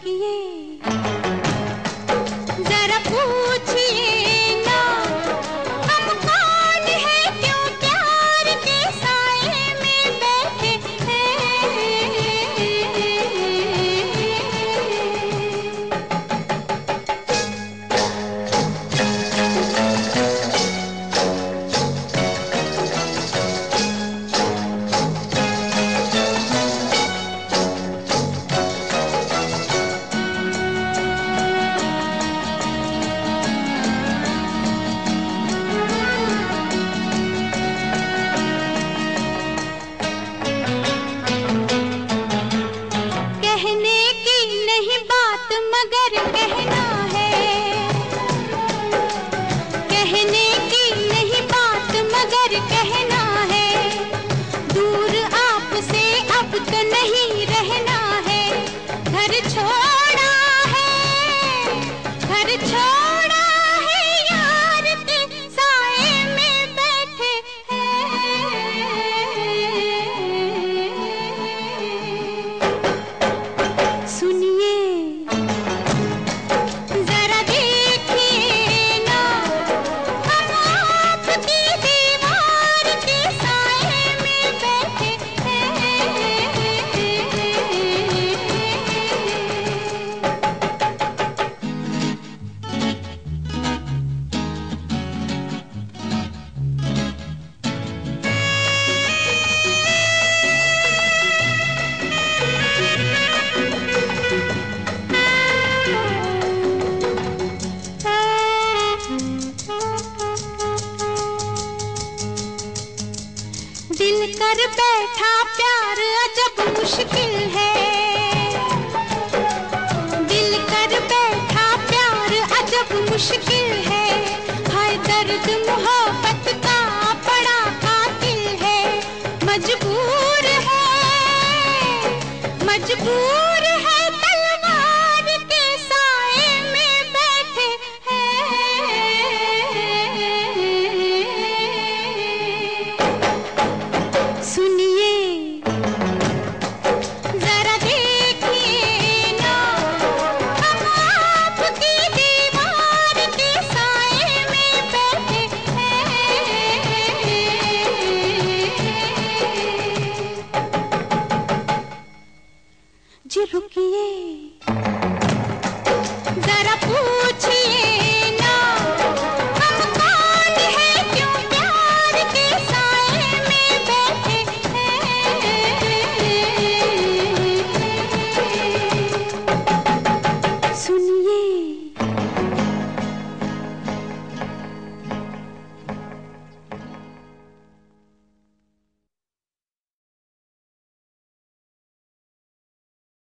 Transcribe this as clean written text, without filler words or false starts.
रुकिए, जरा पूछिए ना हम कौन है, क्यों प्यार के साए में बैठे हैं। मगर कहना है, कहने की नहीं बात मगर कहना है, दूर आपसे अब तो नहीं रहना है। घर छोड़ा है, घर छोड़ा है, यार के साए में बैठे हैं। सुनिए दिल कर बैठा प्यार अजब मुश्किल है, दिल कर बैठा प्यार अजब मुश्किल है। हाय दर्द मोहब्बत का बड़ा कातिल है, मजबूर है, मजबूर